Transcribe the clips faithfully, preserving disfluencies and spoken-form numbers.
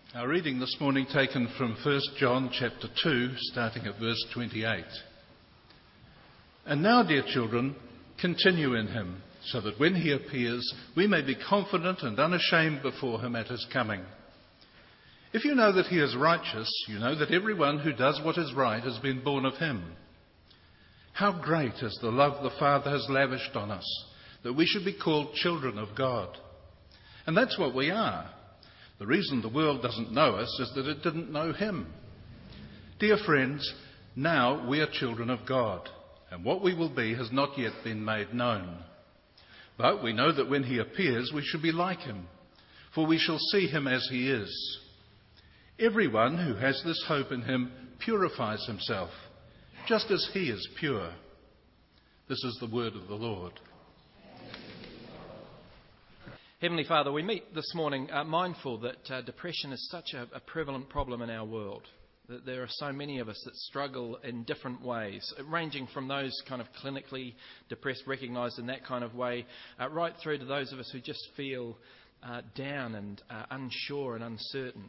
Our reading this morning taken from First John chapter two, starting at verse twenty-eight. And now, dear children, continue in him, so that when he appears, we may be confident and unashamed before him at his coming. If you know that he is righteous, you know that everyone who does what is right has been born of him. How great is the love the Father has lavished on us, that we should be called children of God. And that's what we are. The reason the world doesn't know us is that it didn't know him. Dear friends, now we are children of God, and what we will be has not yet been made known. But we know that when he appears, we shall be like him, for we shall see him as he is. Everyone who has this hope in him purifies himself, just as he is pure. This is the word of the Lord. Heavenly Father, we meet this morning uh, mindful that uh, depression is such a, a prevalent problem in our world, that there are so many of us that struggle in different ways, ranging from those kind of clinically depressed, recognised in that kind of way, uh, right through to those of us who just feel uh, down and uh, unsure and uncertain.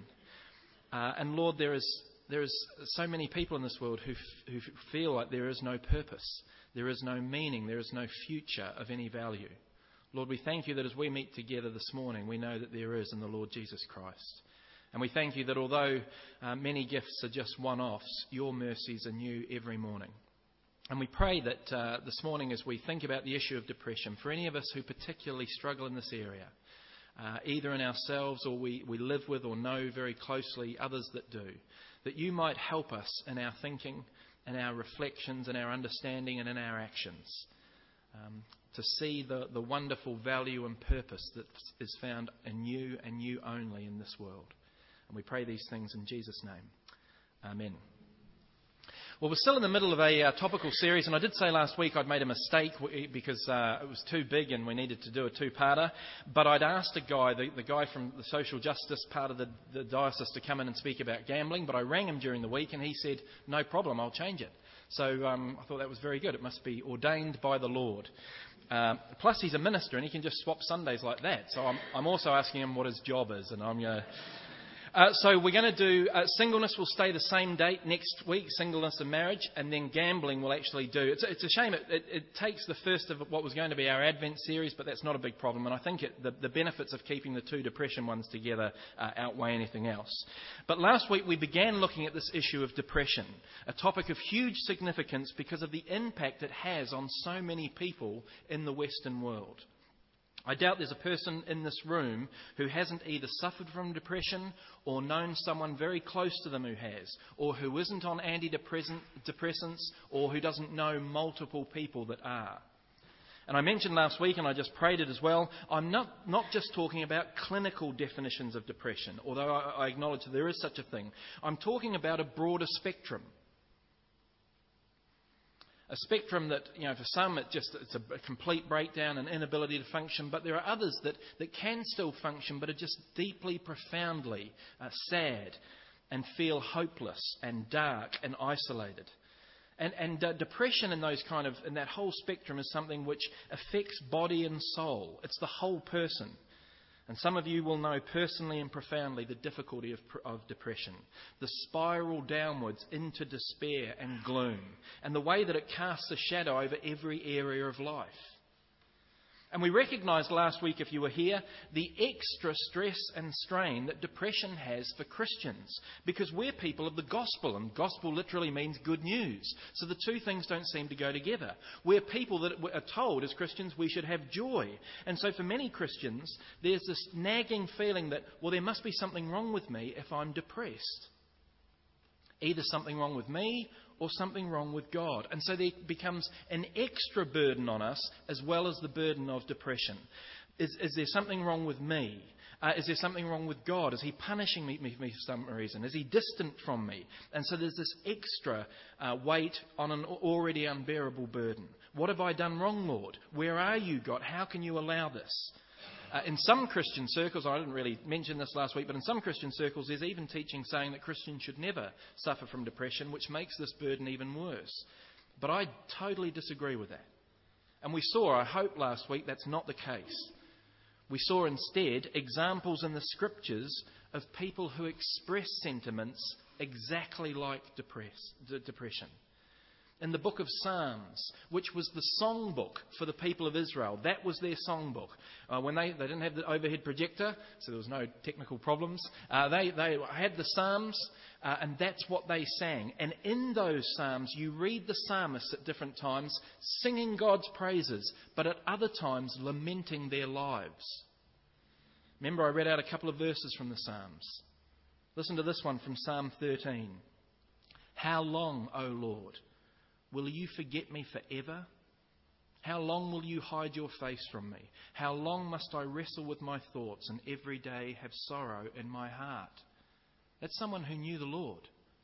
Uh, and Lord, there is there is so many people in this world who f- who feel like there is no purpose, there is no meaning, there is no future of any value. Lord, we thank you that as we meet together this morning, we know that there is in the Lord Jesus Christ. And we thank you that although uh, many gifts are just one-offs, your mercies are new every morning. And we pray that uh, this morning as we think about the issue of depression, for any of us who particularly struggle in this area, uh, either in ourselves or we, we live with or know very closely others that do, that you might help us in our thinking, in our reflections, in our understanding and in our actions. Um, to see the, the wonderful value and purpose that is found in you and you only in this world. And we pray these things in Jesus' name. Amen. Well, we're still in the middle of a uh, topical series, and I did say last week I'd made a mistake because uh, it was too big and we needed to do a two-parter. But I'd asked a guy, the, the guy from the social justice part of the, the diocese, to come in and speak about gambling, but I rang him during the week and he said, no problem, I'll change it. So um, I thought that was very good. It must be ordained by the Lord. Uh, plus, he's a minister and he can just swap Sundays like that. So I'm, I'm also asking him what his job is, and I'm going to... Uh, so we're going to do, uh, singleness will stay the same date next week, singleness and marriage, and then gambling will actually do. It's, it's a shame it, it, it takes the first of what was going to be our Advent series, but that's not a big problem, and I think it, the, the benefits of keeping the two depression ones together uh, outweigh anything else. But last week we began looking at this issue of depression, a topic of huge significance because of the impact it has on so many people in the Western world. I doubt there's a person in this room who hasn't either suffered from depression or known someone very close to them who has, or who isn't on antidepressants, or who doesn't know multiple people that are. And I mentioned last week, and I just prayed it as well, I'm not, not just talking about clinical definitions of depression, although I, I acknowledge that there is such a thing. I'm talking about a broader spectrum. A spectrum that, you know, for some it just it's a complete breakdown and inability to function, but there are others that, that can still function but are just deeply, profoundly uh, sad and feel hopeless and dark and isolated. And, and uh, depression in those kind of in that whole spectrum is something which affects body and soul. It's the whole person. And some of you will know personally and profoundly the difficulty of, of depression, the spiral downwards into despair and gloom, and the way that it casts a shadow over every area of life. And we recognised last week, if you were here, the extra stress and strain that depression has for Christians, because we're people of the gospel, and gospel literally means good news. So the two things don't seem to go together. We're people that are told as Christians we should have joy. And so for many Christians, there's this nagging feeling that, well, there must be something wrong with me if I'm depressed. Either something wrong with me or something wrong with God. And so there becomes an extra burden on us as well as the burden of depression. Is, is there something wrong with me? Uh, is there something wrong with God? Is he punishing me, me, me for some reason? Is he distant from me? And so there's this extra uh, weight on an already unbearable burden. What have I done wrong, Lord? Where are you, God? How can you allow this? Uh, in some Christian circles, I didn't really mention this last week, but in some Christian circles there's even teaching saying that Christians should never suffer from depression, which makes this burden even worse. But I totally disagree with that. And we saw, I hope last week, that's not the case. We saw instead examples in the Scriptures of people who express sentiments exactly like depress, d- depression. In the book of Psalms, which was the songbook for the people of Israel, that was their songbook. Uh, when they, they didn't have the overhead projector, so there was no technical problems, uh, they, they had the Psalms, uh, and that's what they sang. And in those Psalms, you read the psalmists at different times singing God's praises, but at other times lamenting their lives. Remember, I read out a couple of verses from the Psalms. Listen to this one from Psalm thirteen. How long, O Lord, will you forget me forever? How long will you hide your face from me? How long must I wrestle with my thoughts and every day have sorrow in my heart? That's someone who knew the Lord,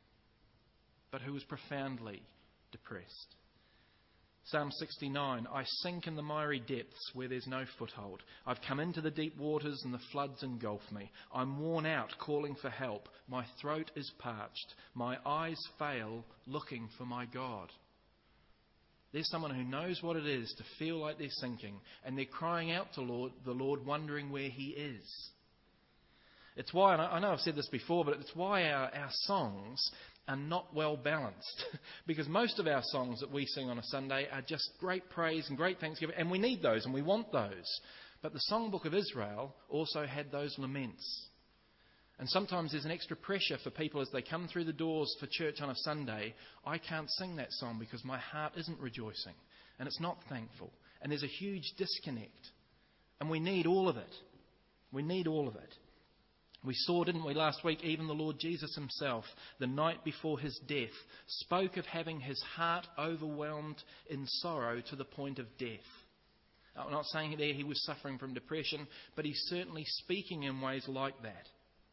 but who was profoundly depressed. Psalm sixty-nine, I sink in the miry depths where there's no foothold. I've come into the deep waters and the floods engulf me. I'm worn out calling for help. My throat is parched. My eyes fail looking for my God. There's someone who knows what it is to feel like they're sinking, and they're crying out to Lord, the Lord, wondering where He is. It's why, and I know I've said this before, but it's why our, our songs are not well balanced. Because most of our songs that we sing on a Sunday are just great praise and great thanksgiving, and we need those and we want those. But the Songbook of Israel also had those laments. And sometimes there's an extra pressure for people as they come through the doors for church on a Sunday. I can't sing that song because my heart isn't rejoicing and it's not thankful. And there's a huge disconnect. And we need all of it. We need all of it. We saw, didn't we, last week, even the Lord Jesus Himself, the night before His death, spoke of having His heart overwhelmed in sorrow to the point of death. I'm not saying there He was suffering from depression, but He's certainly speaking in ways like that.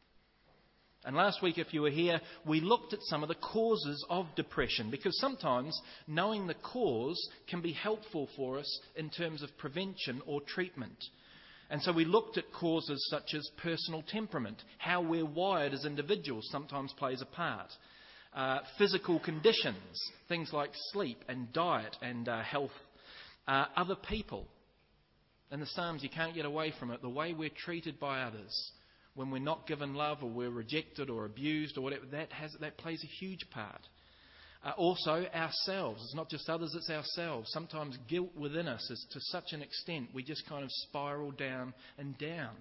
And last week, if you were here, we looked at some of the causes of depression, because sometimes knowing the cause can be helpful for us in terms of prevention or treatment. And so we looked at causes such as personal temperament, how we're wired as individuals sometimes plays a part. Uh, physical conditions, things like sleep and diet and uh, health. Uh, other people. In the Psalms, you can't get away from it. The way we're treated by others. When we're not given love or we're rejected or abused or whatever, that has that plays a huge part. Uh, also, ourselves. It's not just others, it's ourselves. Sometimes guilt within us is to such an extent we just kind of spiral down and down.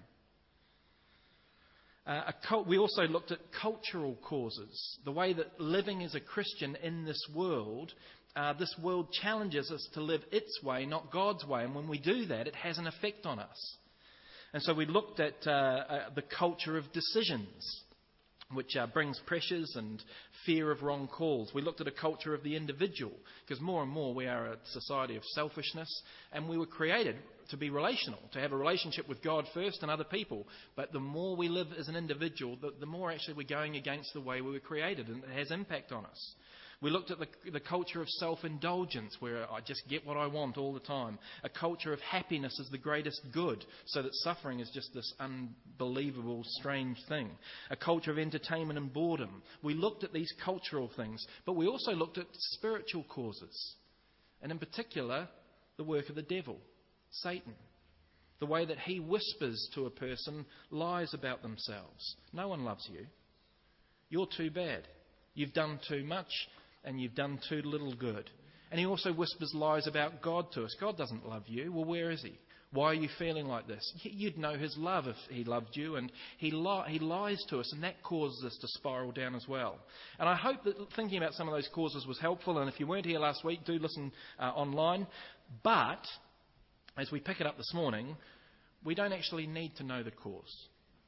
Uh, a cult, we also looked at cultural causes. The way that living as a Christian in this world, uh, this world challenges us to live its way, not God's way. And when we do that, it has an effect on us. And so we looked at uh, uh, the culture of decisions, which uh, brings pressures and fear of wrong calls. We looked at a culture of the individual, because more and more we are a society of selfishness, and we were created to be relational, to have a relationship with God first and other people. But the more we live as an individual, the, the more actually we're going against the way we were created, and it has impact on us. We looked at the, the culture of self-indulgence, where I just get what I want all the time. A culture of happiness as the greatest good, so that suffering is just this unbelievable, strange thing. A culture of entertainment and boredom. We looked at these cultural things, but we also looked at spiritual causes. And in particular, the work of the devil, Satan. The way that he whispers to a person lies about themselves. No one loves you. You're too bad. You've done too much. And you've done too little good. And he also whispers lies about God to us. God doesn't love you. Well, where is He? Why are you feeling like this? You'd know His love if He loved you. And he, li- he lies to us, and that causes us to spiral down as well. And I hope that thinking about some of those causes was helpful. And if you weren't here last week, do listen uh, online. But as we pick it up this morning, we don't actually need to know the cause.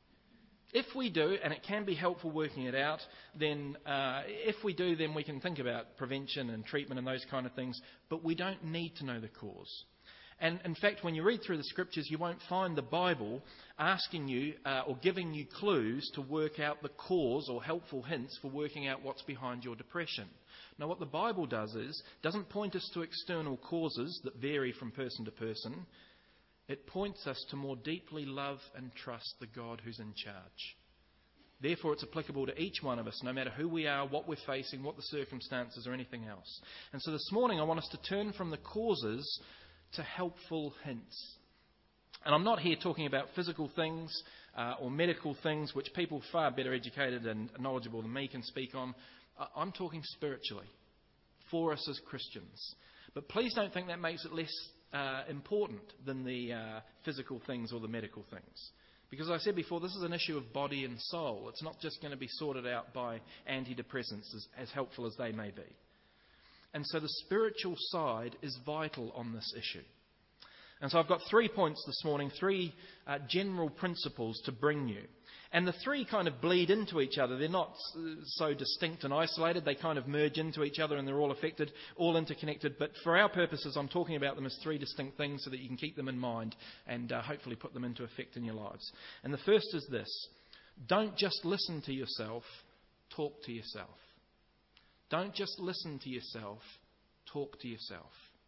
If we do, and it can be helpful working it out, then uh, if we do, then we can think about prevention and treatment and those kind of things, but we don't need to know the cause. And in fact, when you read through the Scriptures, you won't find the Bible asking you uh, or giving you clues to work out the cause or helpful hints for working out what's behind your depression. Now, what the Bible does is, doesn't point us to external causes that vary from person to person. It points us to more deeply love and trust the God who's in charge. Therefore, it's applicable to each one of us, no matter who we are, what we're facing, what the circumstances, or anything else. And so this morning, I want us to turn from the causes to helpful hints. And I'm not here talking about physical things. uh, or medical things, which people far better educated and knowledgeable than me can speak on. I'm talking spiritually, for us as Christians. But please don't think that makes it less uh, important than the uh, physical things or the medical things. Because as I said before, this is an issue of body and soul. It's not just going to be sorted out by antidepressants, as, as helpful as they may be. And so the spiritual side is vital on this issue. And so I've got three points this morning, three uh, general principles to bring you. And the three kind of bleed into each other. They're not so distinct and isolated. They kind of merge into each other and they're all affected, all interconnected. But for our purposes, I'm talking about them as three distinct things so that you can keep them in mind and uh, hopefully put them into effect in your lives. And the first is this. Don't just listen to yourself, talk to yourself. Don't just listen to yourself, talk to yourself.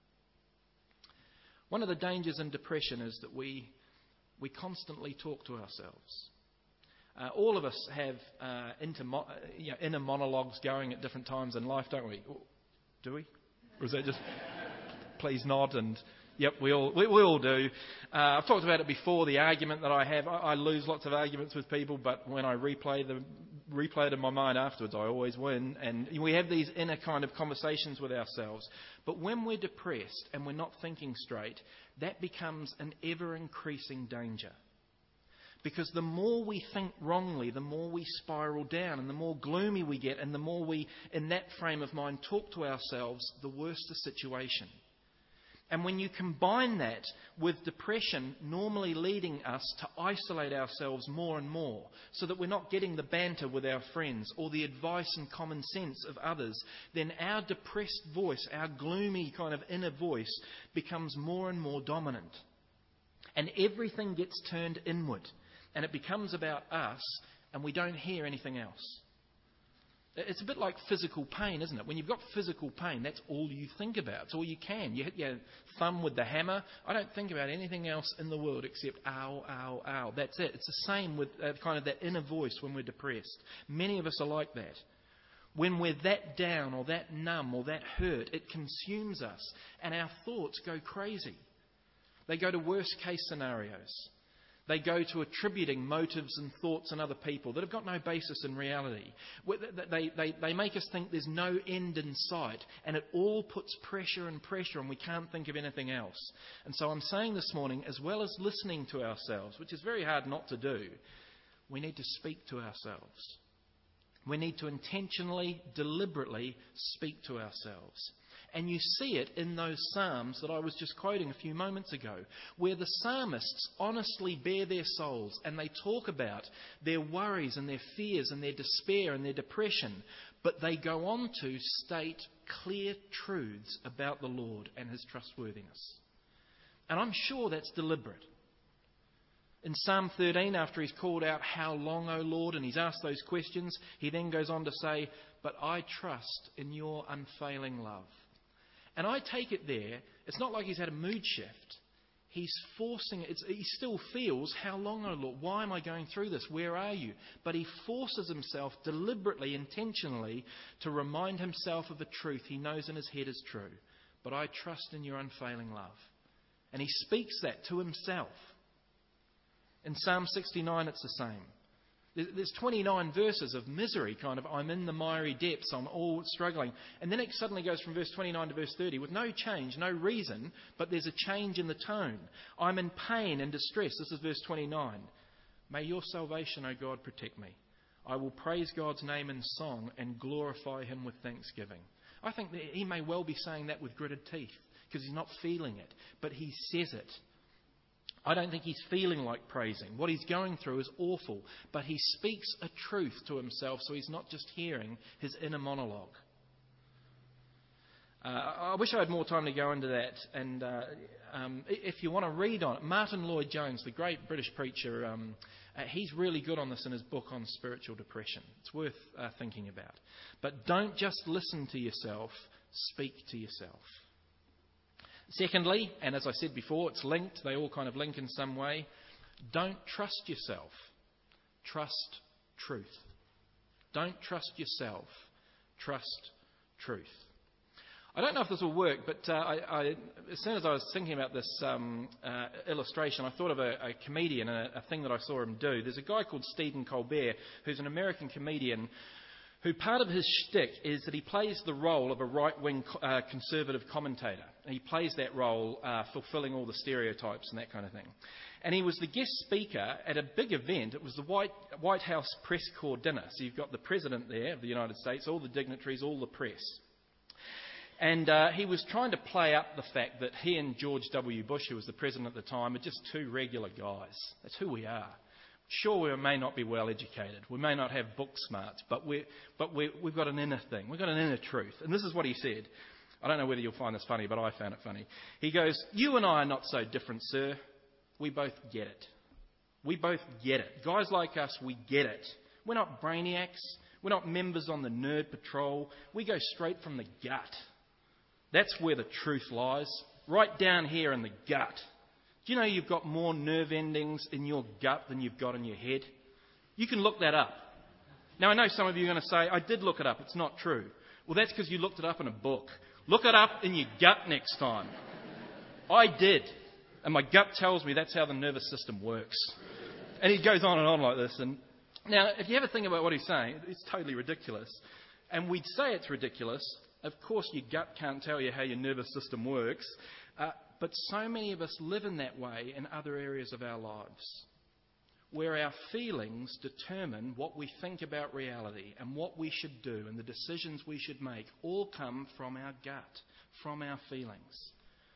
One of the dangers in depression is that we, we constantly talk to ourselves. Uh, all of us have uh, inter- you know, inner monologues going at different times in life, don't we? Do we? Or is that just please nod and yep, we all we, we all do. Uh, I've talked about it before. The argument that I have, I, I lose lots of arguments with people, but when I replay the replay it in my mind afterwards, I always win. And we have these inner kind of conversations with ourselves. But when we're depressed and we're not thinking straight, that becomes an ever-increasing danger. Because the more we think wrongly, the more we spiral down and the more gloomy we get and the more we, in that frame of mind, talk to ourselves, the worse the situation. And when you combine that with depression normally leading us to isolate ourselves more and more so that we're not getting the banter with our friends or the advice and common sense of others, then our depressed voice, our gloomy kind of inner voice becomes more and more dominant. And everything gets turned inward. And it becomes about us, and we don't hear anything else. It's a bit like physical pain, isn't it? When you've got physical pain, that's all you think about. It's all you can. You hit your thumb with the hammer. I don't think about anything else in the world except ow, ow, ow. That's it. It's the same with uh, kind of that inner voice when we're depressed. Many of us are like that. When we're that down or that numb or that hurt, it consumes us, and our thoughts go crazy. They go to worst case scenarios. They go to attributing motives and thoughts in other people that have got no basis in reality. They, they, they make us think there's no end in sight, and it all puts pressure and pressure, and we can't think of anything else. And so I'm saying this morning, as well as listening to ourselves, which is very hard not to do, we need to speak to ourselves. We need to intentionally, deliberately speak to ourselves. And you see it in those psalms that I was just quoting a few moments ago, where the psalmists honestly bare their souls and they talk about their worries and their fears and their despair and their depression, but they go on to state clear truths about the Lord and his trustworthiness. And I'm sure that's deliberate. In Psalm thirteen, after he's called out, "How long, O Lord?" and he's asked those questions, he then goes on to say, "But I trust in your unfailing love." And I take it there, it's not like he's had a mood shift. He's forcing it. It's, he still feels, "How long, O Lord? Why am I going through this? Where are you?" But he forces himself deliberately, intentionally, to remind himself of a truth he knows in his head is true. "But I trust in your unfailing love." And he speaks that to himself. In Psalm sixty-nine, it's the same. There's twenty-nine verses of misery, kind of, I'm in the miry depths, I'm all struggling. And then it suddenly goes from verse twenty-nine to verse thirty with no change, no reason, but there's a change in the tone. I'm in pain and distress. This is verse twenty-nine. "May your salvation, O God, protect me. I will praise God's name in song and glorify him with thanksgiving." I think that he may well be saying that with gritted teeth because he's not feeling it, but he says it. I don't think he's feeling like praising. What he's going through is awful, but he speaks a truth to himself, so he's not just hearing his inner monologue. Uh, I wish I had more time to go into that, and uh, um, if you want to read on it, Martin Lloyd-Jones, the great British preacher, um, uh, he's really good on this in his book on spiritual depression. It's worth uh, thinking about. But don't just listen to yourself, speak to yourself. Secondly, and as I said before, it's linked, they all kind of link in some way, don't trust yourself, trust truth. Don't trust yourself, trust truth. I don't know if this will work, but uh, I, I, as soon as I was thinking about this um, uh, illustration, I thought of a, a comedian and a, a thing that I saw him do. There's a guy called Stephen Colbert, who's an American comedian, who part of his shtick is that he plays the role of a right-wing uh, conservative commentator. And he plays that role uh, fulfilling all the stereotypes and that kind of thing. And he was the guest speaker at a big event. It was the White, White House press corps dinner. So you've got the President there of the United States, all the dignitaries, all the press. And uh, he was trying to play up the fact that he and George W. Bush, who was the president at the time, are just two regular guys. That's who we are. Sure, we may not be well educated. We may not have book smarts, but, we're, but we're, we've got an inner thing. We've got an inner truth. And this is what he said. I don't know whether you'll find this funny, but I found it funny. He goes, "You and I are not so different, sir. We both get it. We both get it. Guys like us, we get it. We're not brainiacs. We're not members on the nerd patrol. We go straight from the gut. That's where the truth lies, right down here in the gut. Do you know you've got more nerve endings in your gut than you've got in your head? You can look that up. Now, I know some of you are going to say, I did look it up. It's not true. Well, that's because you looked it up in a book. Look it up in your gut next time. I did. And my gut tells me that's how the nervous system works. And he goes on and on like this. And now, if you ever think about what he's saying, it's totally ridiculous. And we'd say it's ridiculous. Of course, your gut can't tell you how your nervous system works. Uh, but so many of us live in that way in other areas of our lives, where our feelings determine what we think about reality and what we should do and the decisions we should make all come from our gut, from our feelings.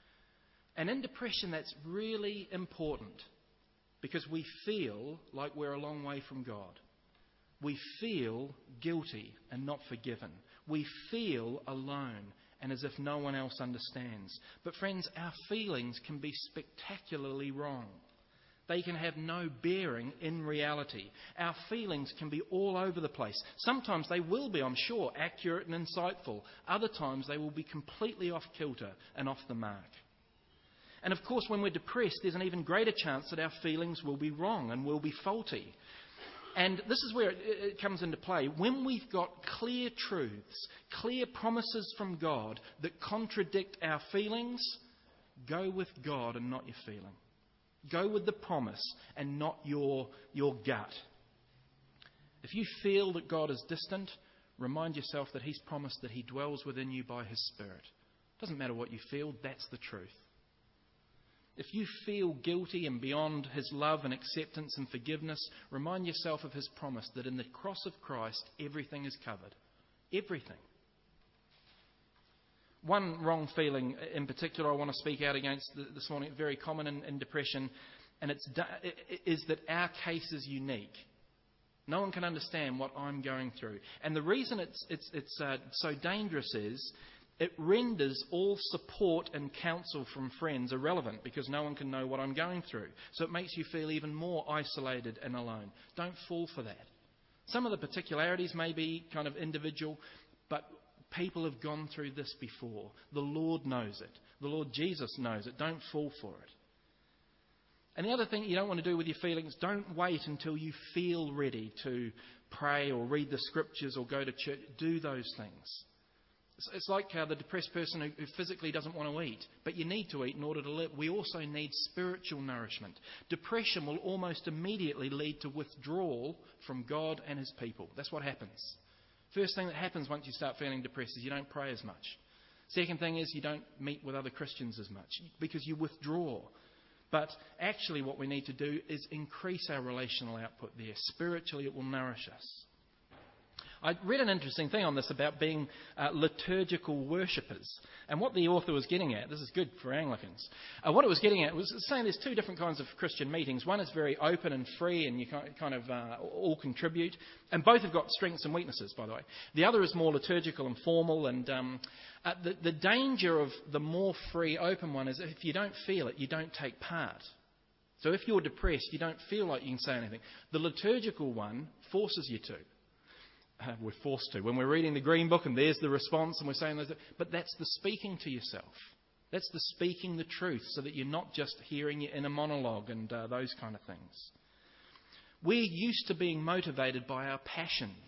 And in depression, that's really important because we feel like we're a long way from God. We feel guilty and not forgiven. We feel alone and as if no one else understands. But friends, our feelings can be spectacularly wrong. They can have no bearing in reality. Our feelings can be all over the place. Sometimes they will be, I'm sure, accurate and insightful. Other times they will be completely off kilter and off the mark. And of course, when we're depressed, there's an even greater chance that our feelings will be wrong and will be faulty. And this is where it comes into play. When we've got clear truths, clear promises from God that contradict our feelings, go with God and not your feeling. Go with the promise and not your, your gut. If you feel that God is distant, remind yourself that He's promised that He dwells within you by His Spirit. It doesn't matter what you feel, that's the truth. If you feel guilty and beyond His love and acceptance and forgiveness, remind yourself of His promise that in the cross of Christ, everything is covered. Everything. One wrong feeling in particular I want to speak out against this morning, very common in, in depression, and it's is that our case is unique. No one can understand what I'm going through. And the reason it's, it's, it's uh, so dangerous is it renders all support and counsel from friends irrelevant because no one can know what I'm going through. So it makes you feel even more isolated and alone. Don't fall for that. Some of the particularities may be kind of individual, but people have gone through this before. The Lord knows it. The Lord Jesus knows it. Don't fall for it. And the other thing you don't want to do with your feelings, don't wait until you feel ready to pray or read the scriptures or go to church. Do those things. It's like uh, the depressed person who, who physically doesn't want to eat, but you need to eat in order to live. We also need spiritual nourishment. Depression will almost immediately lead to withdrawal from God and His people. That's what happens. First thing that happens once you start feeling depressed is you don't pray as much. Second thing is you don't meet with other Christians as much because you withdraw. But actually what we need to do is increase our relational output there. Spiritually it will nourish us. I read an interesting thing on this about being uh, liturgical worshippers. And what the author was getting at, this is good for Anglicans, uh, what it was getting at was saying there's two different kinds of Christian meetings. One is very open and free and you kind of uh, all contribute. And both have got strengths and weaknesses, by the way. The other is more liturgical and formal. And um, uh, the, the danger of the more free, open one is if you don't feel it, you don't take part. So if you're depressed, you don't feel like you can say anything. The liturgical one forces you to. Uh, we're forced to. When we're reading the Green Book and there's the response and we're saying those, but that's the speaking to yourself. That's the speaking the truth so that you're not just hearing your inner monologue and uh, those kind of things. We're used to being motivated by our passions,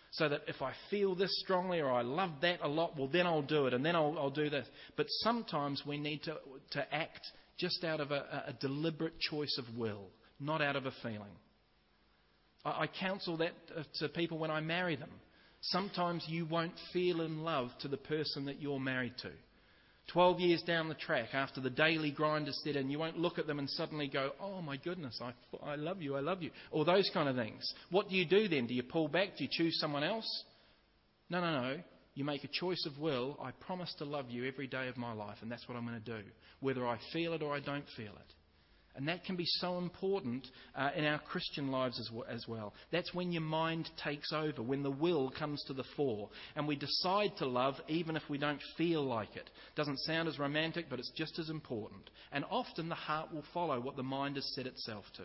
So that if I feel this strongly or I love that a lot, well, then I'll do it and then I'll, I'll do this. But sometimes we need to, to act just out of a, a deliberate choice of will, not out of a feeling. I, I counsel that to people when I marry them. Sometimes you won't feel in love to the person that you're married to. Twelve years down the track, after the daily grind is set in, you won't look at them and suddenly go, oh my goodness, I, I love you, I love you. Or those kind of things. What do you do then? Do you pull back? Do you choose someone else? No, no, no. You make a choice of will. I promise to love you every day of my life, and that's what I'm going to do, whether I feel it or I don't feel it. And that can be so important uh, in our Christian lives as, w- as well. That's when your mind takes over, when the will comes to the fore, and we decide to love even if we don't feel like it. Doesn't sound as romantic, but it's just as important. And often the heart will follow what the mind has set itself to.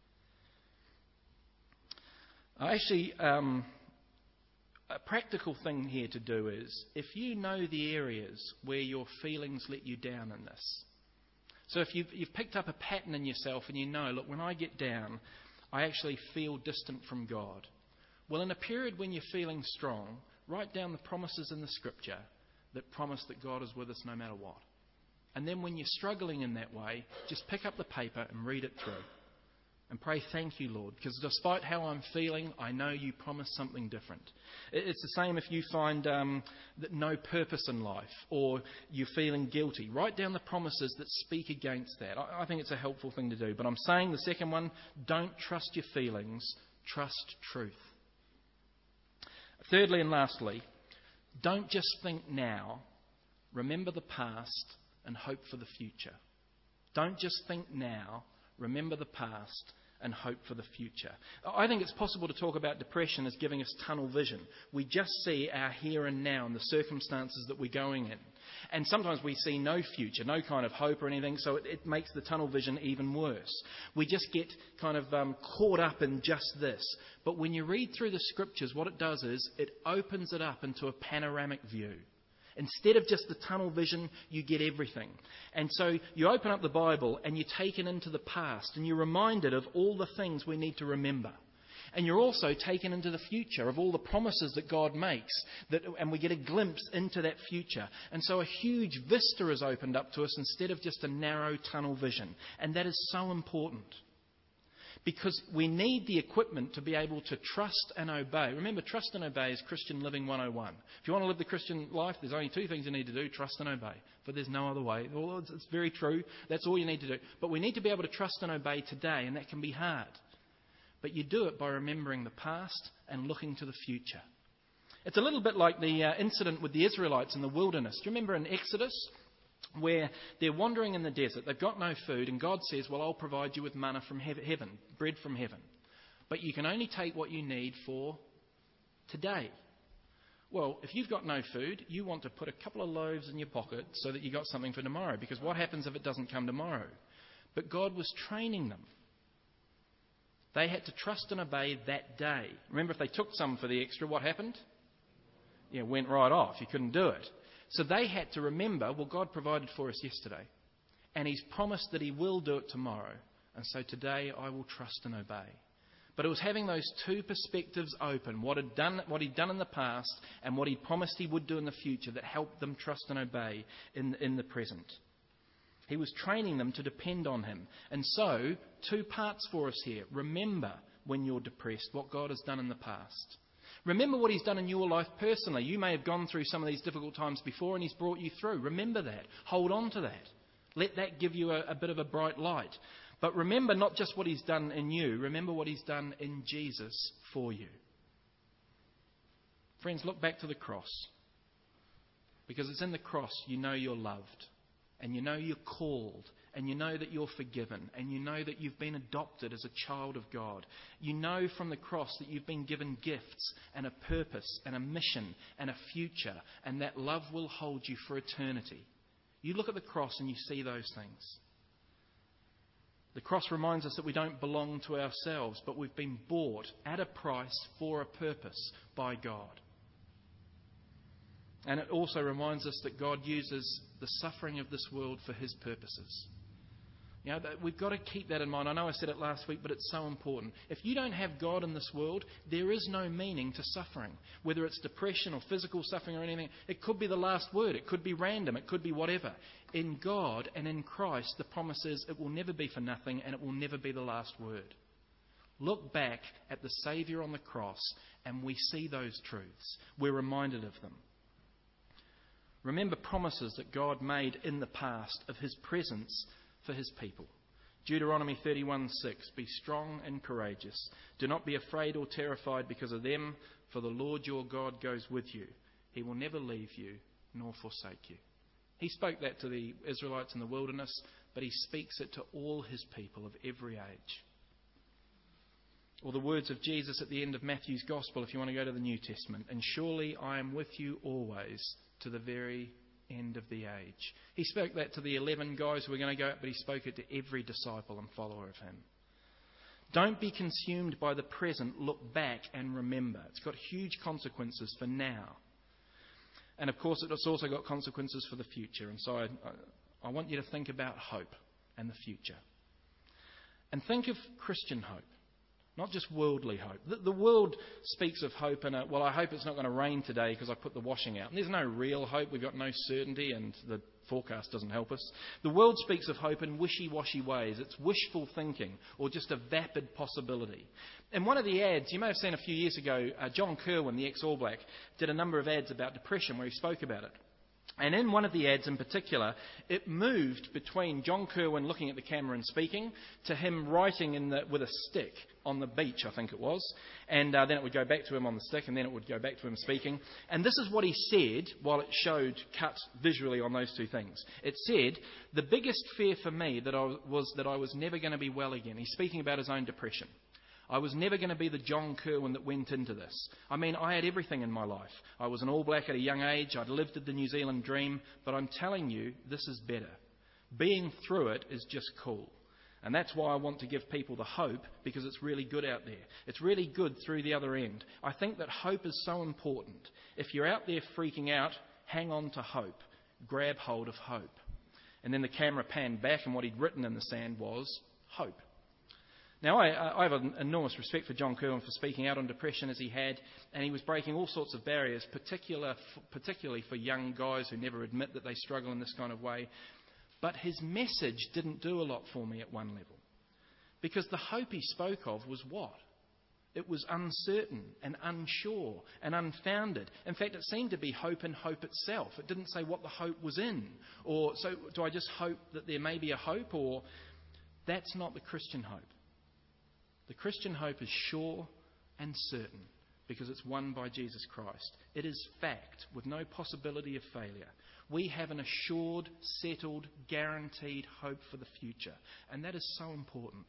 I actually, um, a practical thing here to do is, if you know the areas where your feelings let you down in this, so if you've, you've picked up a pattern in yourself and you know, look, when I get down, I actually feel distant from God. Well, in a period when you're feeling strong, write down the promises in the Scripture that promise that God is with us no matter what. And then when you're struggling in that way, just pick up the paper and read it through. And pray, thank you, Lord, because despite how I'm feeling, I know you promised something different. It's the same if you find um, that no purpose in life or you're feeling guilty. Write down the promises that speak against that. I, I think it's a helpful thing to do. But I'm saying the second one, don't trust your feelings, trust truth. Thirdly and lastly, don't just think now, remember the past and hope for the future. Don't just think now, remember the past and hope for the future. I think it's possible to talk about depression as giving us tunnel vision. We just see our here and now and the circumstances that we're going in. And sometimes we see no future, no kind of hope or anything, so it, it makes the tunnel vision even worse. We just get kind of um, caught up in just this. But when you read through the Scriptures, what it does is it opens it up into a panoramic view. Instead of just the tunnel vision, you get everything. And so you open up the Bible and you're taken into the past and you're reminded of all the things we need to remember. And you're also taken into the future of all the promises that God makes, that, and we get a glimpse into that future. And so a huge vista is opened up to us instead of just a narrow tunnel vision. And that is so important. Because we need the equipment to be able to trust and obey. Remember, trust and obey is Christian Living one oh one. If you want to live the Christian life, there's only two things you need to do, trust and obey. For there's no other way. Well, it's, it's very true. That's all you need to do. But we need to be able to trust and obey today, and that can be hard. But you do it by remembering the past and looking to the future. It's a little bit like the uh, incident with the Israelites in the wilderness. Do you remember in Exodus? Where they're wandering in the desert, they've got no food, and God says, well, I'll provide you with manna from heaven, bread from heaven. But you can only take what you need for today. Well, if you've got no food, you want to put a couple of loaves in your pocket so that you've got something for tomorrow, because what happens if it doesn't come tomorrow? But God was training them. They had to trust and obey that day. Remember, if they took some for the extra, what happened? Yeah, it went right off. You couldn't do it. So they had to remember, well, God provided for us yesterday. And He's promised that He will do it tomorrow. And so today I will trust and obey. But it was having those two perspectives open, what had done, what He'd done in the past and what He'd promised He would do in the future, that helped them trust and obey in, in the present. He was training them to depend on Him. And so, two parts for us here. Remember when you're depressed what God has done in the past. Remember what He's done in your life personally. You may have gone through some of these difficult times before and He's brought you through. Remember that. Hold on to that. Let that give you a, a bit of a bright light. But remember not just what He's done in you. Remember what He's done in Jesus for you. Friends, look back to the cross. Because it's in the cross you know you're loved. And you know you're called. And you know that you're forgiven. And you know that you've been adopted as a child of God. You know from the cross that you've been given gifts and a purpose and a mission and a future. And that love will hold you for eternity. You look at the cross and you see those things. The cross reminds us that we don't belong to ourselves, but we've been bought at a price for a purpose by God. And it also reminds us that God uses the suffering of this world for His purposes. You know, that we've got to keep that in mind. I know I said it last week, but it's so important. If you don't have God in this world, there is no meaning to suffering. Whether it's depression or physical suffering or anything, it could be the last word. It could be random. It could be whatever. In God and in Christ, the promise is it will never be for nothing and it will never be the last word. Look back at the Saviour on the cross and we see those truths. We're reminded of them. Remember promises that God made in the past of His presence for His people. Deuteronomy thirty-one six, be strong and courageous. Do not be afraid or terrified because of them, for the Lord your God goes with you. He will never leave you nor forsake you. He spoke that to the Israelites in the wilderness, but He speaks it to all His people of every age. Or the words of Jesus at the end of Matthew's Gospel, if you want to go to the New Testament. And surely I am with you always to the very end of the age. He spoke that to the eleven guys who were going to go out, but He spoke it to every disciple and follower of Him. Don't be consumed by the present. Look back and remember. It's got huge consequences for now. And of course, it's also got consequences for the future. And so I, I want you to think about hope and the future. And think of Christian hope. Not just worldly hope. The, the world speaks of hope in a, well, I hope it's not going to rain today because I put the washing out. And there's no real hope. We've got no certainty and the forecast doesn't help us. The world speaks of hope in wishy-washy ways. It's wishful thinking or just a vapid possibility. In one of the ads, you may have seen a few years ago, uh, John Kerwin, the ex-All Black, did a number of ads about depression where he spoke about it. And in one of the ads in particular, it moved between John Kerwin looking at the camera and speaking to him writing in the, with a stick on the beach, I think it was. And uh, then it would go back to him on the stick and then it would go back to him speaking. And this is what he said while it showed cut visually on those two things. It said, the biggest fear for me that I was that I was never going to be well again. He's speaking about his own depression. I was never going to be the John Kerwin that went into this. I mean, I had everything in my life. I was an All Black at a young age. I'd lived the New Zealand dream. But I'm telling you, this is better. Being through it is just cool. And that's why I want to give people the hope, because it's really good out there. It's really good through the other end. I think that hope is so important. If you're out there freaking out, hang on to hope. Grab hold of hope. And then the camera panned back and what he'd written in the sand was hope. Now, I, I have an enormous respect for John Kerwin for speaking out on depression as he had, and he was breaking all sorts of barriers, particular, particularly for young guys who never admit that they struggle in this kind of way. But his message didn't do a lot for me at one level, because the hope he spoke of was what? It was uncertain and unsure and unfounded. In fact, it seemed to be hope in hope itself. It didn't say what the hope was in, or so do I just hope that there may be a hope, or that's not the Christian hope. The Christian hope is sure and certain because it's won by Jesus Christ. It is fact with no possibility of failure. We have an assured, settled, guaranteed hope for the future. And that is so important.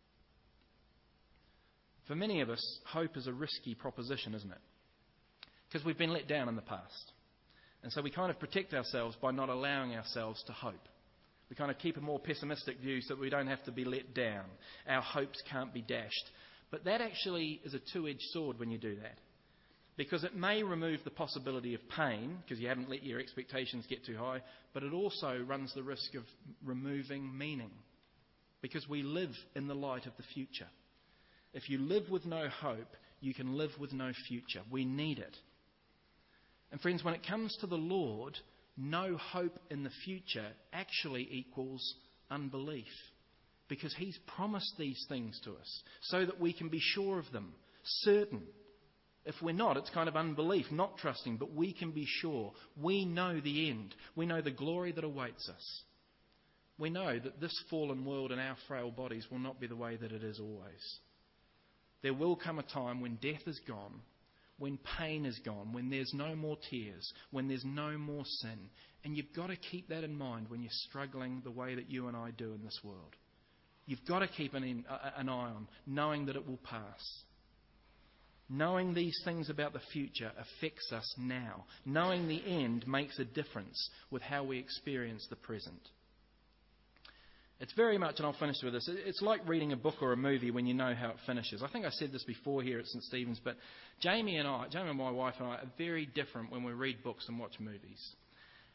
For many of us, hope is a risky proposition, isn't it? Because we've been let down in the past. And so we kind of protect ourselves by not allowing ourselves to hope. We kind of keep a more pessimistic view so that we don't have to be let down. Our hopes can't be dashed. But that actually is a two-edged sword when you do that. Because it may remove the possibility of pain, because you haven't let your expectations get too high, but it also runs the risk of removing meaning. Because we live in the light of the future. If you live with no hope, you can live with no future. We need it. And friends, when it comes to the Lord, no hope in the future actually equals unbelief, because He's promised these things to us so that we can be sure of them, certain. If we're not, it's kind of unbelief, not trusting, but we can be sure. We know the end. We know the glory that awaits us. We know that this fallen world and our frail bodies will not be the way that it is always. There will come a time when death is gone, when pain is gone, when there's no more tears, when there's no more sin. And you've got to keep that in mind when you're struggling the way that you and I do in this world. You've got to keep an, in, uh, an eye on, knowing that it will pass. Knowing these things about the future affects us now. Knowing the end makes a difference with how we experience the present. It's very much, and I'll finish with this, it's like reading a book or a movie when you know how it finishes. I think I said this before here at St Stephen's, but Jamie and I, Jamie and my wife and I, are very different when we read books and watch movies.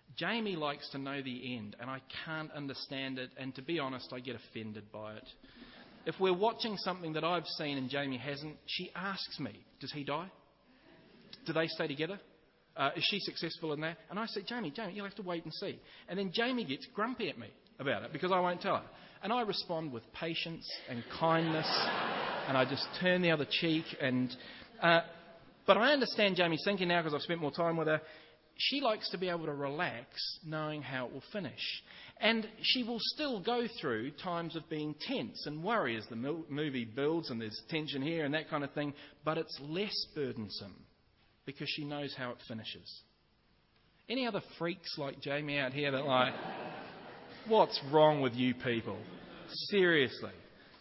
Jamie likes to know the end, and I can't understand it, and to be honest, I get offended by it. If we're watching something that I've seen and Jamie hasn't, she asks me, does he die? Do they stay together? Uh, is she successful in that? And I say, Jamie, Jamie, you'll have to wait and see. And then Jamie gets grumpy at me about it because I won't tell her. And I respond with patience and kindness, and I just turn the other cheek. And uh, But I understand Jamie's thinking now because I've spent more time with her. She likes to be able to relax knowing how it will finish. And she will still go through times of being tense and worry as the movie builds and there's tension here and that kind of thing. But it's less burdensome because she knows how it finishes. Any other freaks like Jamie out here that like, what's wrong with you people? Seriously.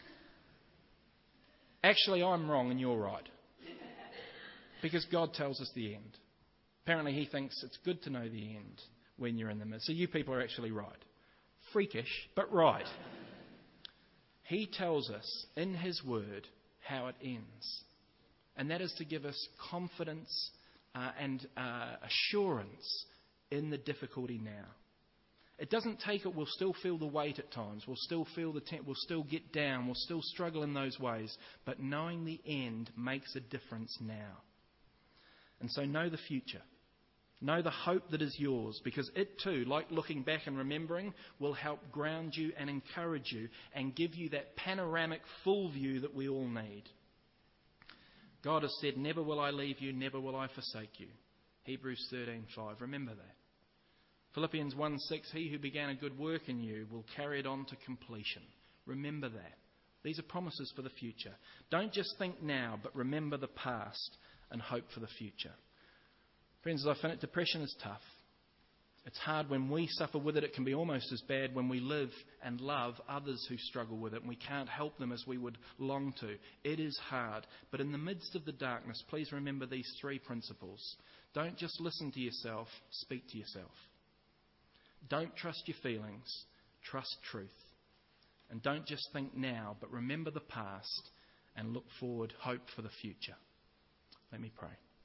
Actually, I'm wrong and you're right. Because God tells us the end. Apparently he thinks it's good to know the end when you're in the midst. So you people are actually right. Freakish, but right. He tells us in his word how it ends. And that is to give us confidence uh, and uh, assurance in the difficulty now. It doesn't take it. We'll still feel the weight at times. We'll still feel the temp. We'll still get down. We'll still struggle in those ways. But knowing the end makes a difference now. And so know the future. Know the hope that is yours, because it too, like looking back and remembering, will help ground you and encourage you and give you that panoramic full view that we all need. God has said, never will I leave you, never will I forsake you. Hebrews thirteen five. Remember that. Philippians one six. He who began a good work in you will carry it on to completion. Remember that. These are promises for the future. Don't just think now, but remember the past and hope for the future. Friends, as I finish, depression is tough. It's hard when we suffer with it. It can be almost as bad when we live and love others who struggle with it and we can't help them as we would long to. It is hard. But in the midst of the darkness, please remember these three principles. Don't just listen to yourself, speak to yourself. Don't trust your feelings, trust truth. And don't just think now, but remember the past and look forward, hope for the future. Let me pray.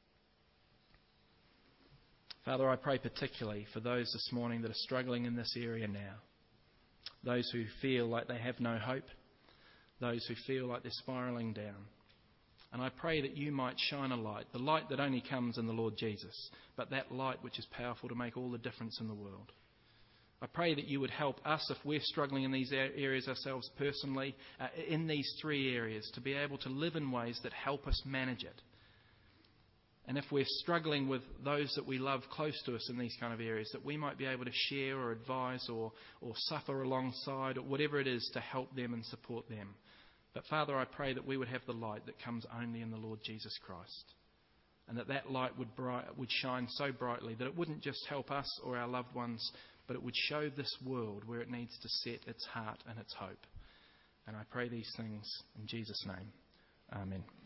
Father, I pray particularly for those this morning that are struggling in this area now. Those who feel like they have no hope. Those who feel like they're spiralling down. And I pray that you might shine a light, the light that only comes in the Lord Jesus, but that light which is powerful to make all the difference in the world. I pray that you would help us, if we're struggling in these areas ourselves personally, uh, in these three areas, to be able to live in ways that help us manage it. And if we're struggling with those that we love close to us in these kind of areas, that we might be able to share or advise or, or suffer alongside or whatever it is to help them and support them. But Father, I pray that we would have the light that comes only in the Lord Jesus Christ. And that that light would, bright, would shine so brightly that it wouldn't just help us or our loved ones, but it would show this world where it needs to set its heart and its hope. And I pray these things in Jesus' name. Amen.